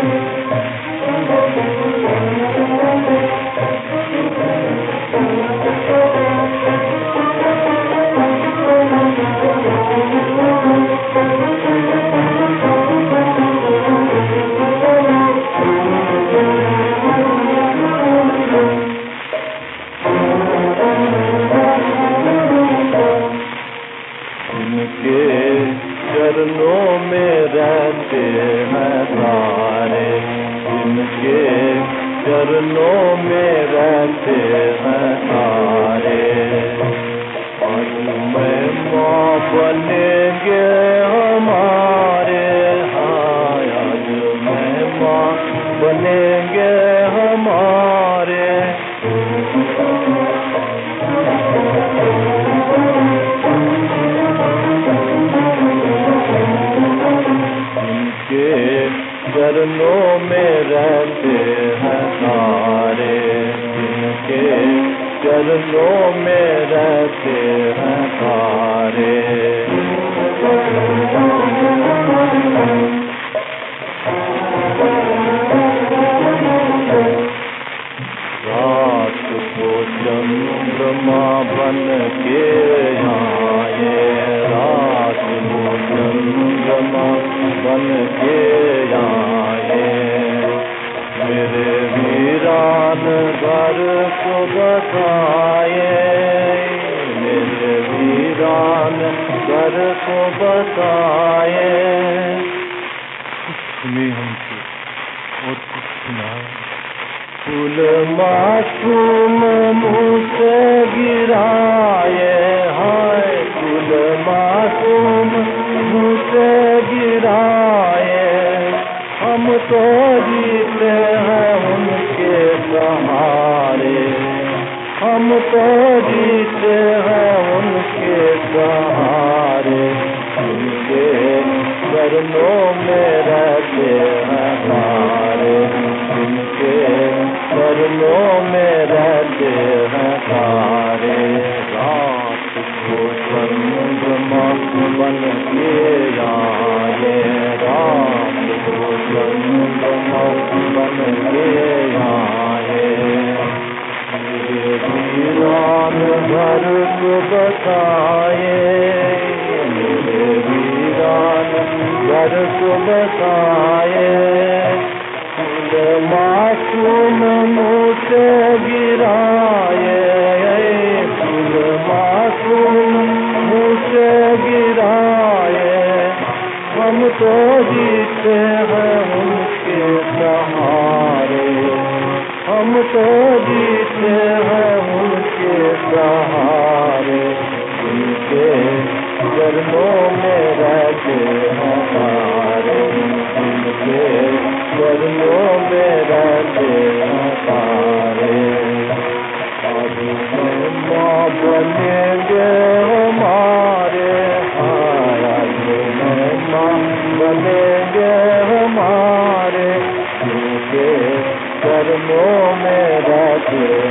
चरणों में रहते हैं सारे, जिनके चरणों में रहते हैं सारे। आज महिमा बनेंगे हमारे, हाँ आज महिमा बनेंगे हमारे। चरणों में रहते हैं सारे, जिनके चरणों में रहते हैं सारे। रात को चंद्रमा बन के आए, रात को चंद्रमा बन के आए। मेरे वीरान घर को बसाए, मेरे वीरान घर को बसाए। सुनिए हमसे और कुछ सुनाए। फूल मासूम मुँह से गिराए, हाय फूल मासूम मुँह से गिराए। हम तो जीते हैं उनके सहारे, हम तो जीते हैं उनके सहारे। उनके चरणों में रहते हैं सारे, उनके चरणों में रहते हैं सारे। रात को चंद्रमा बन के आए, रात को चंद्रमा बन के आए। मेरे वीरान घर को बसाए, मेरे वीरान घर को बसाए। मासूम मुँह से गिराए, फूल मासूम मुँह से गिराए। हम तो जीते हैं उनके सहारे, हम तो जीते हैं उनके सहारे। उनके चरणों में रहते हैं सारे, उनके चरणों में रहते हैं सारे। आज महिमा बनेंगे हमारे, आज महिमा बनेंगे हमारे। उनके चरणों में रहते